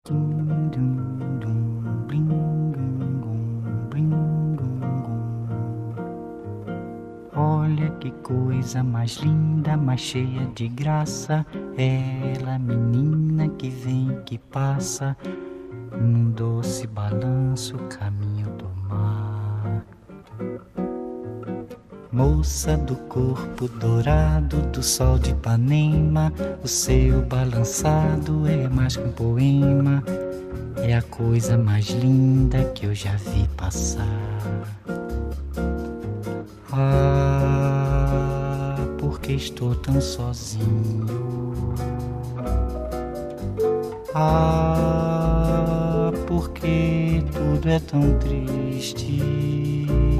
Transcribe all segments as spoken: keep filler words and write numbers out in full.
Dum, dum, dum, bling, dum, dum, bling, dum, dum. Olha que coisa mais linda, mais cheia de graça. Ela, menina que vem, que passa, num doce balanço, caminho do mar. Moça do corpo dourado do sol de Ipanema, o seu balançado é mais que um poema, é a coisa mais linda que eu já vi passar. Ah, porque estou tão sozinho. Ah, porque tudo é tão triste.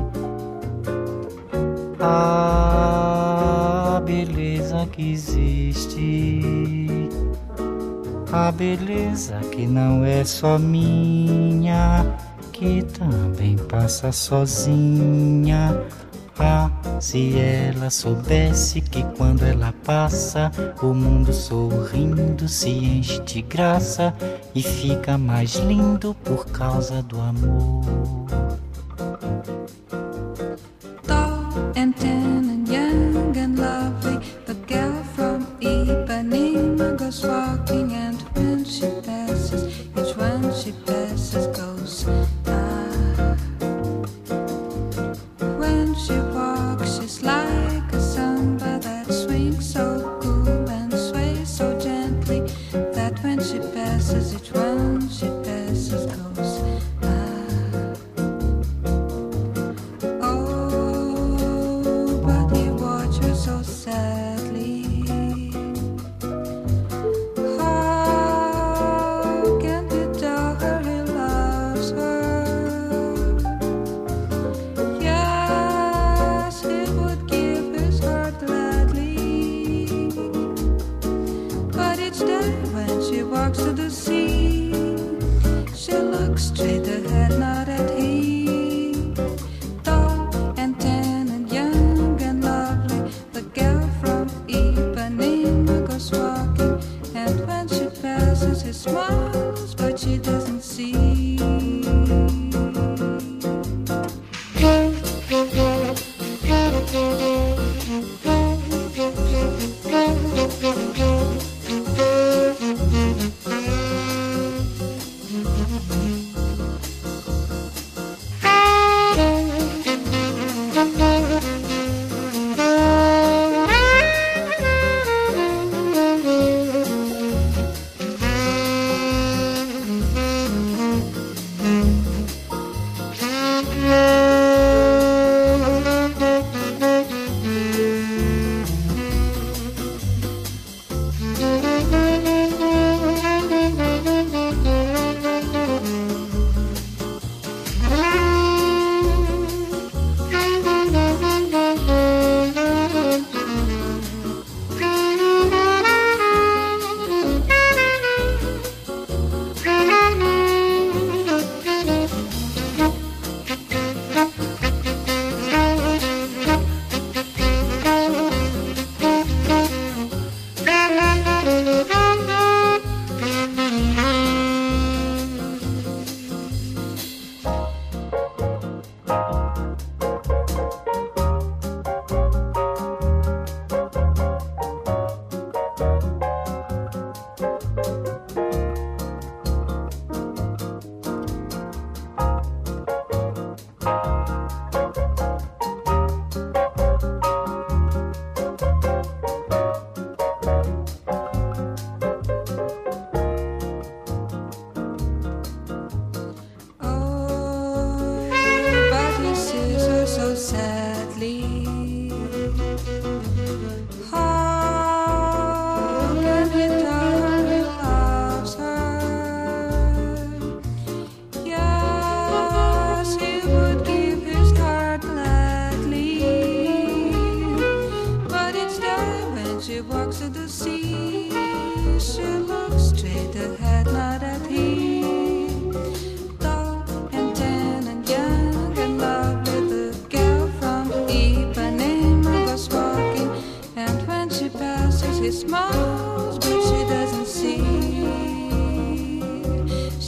A beleza que existe, a beleza que não é só minha, que também passa sozinha. Ah, se ela soubesse que quando ela passa, o mundo sorrindo se enche de graça e fica mais lindo por causa do amor. And tan and young and lovely, the girl from Ipanema goes walking, and when she passes, each one she passes goes ah. When she walks, she's like a samba that swings so cool and sways so gently, that when she passes, each one she passes goes ah. So sadly, how can he tell her he loves her? Yes, he would give his heart gladly, but each day when she walks to the sea, she looks straight ahead, not at him. She smiles, but she doesn't see.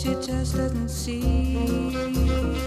she just doesn't see.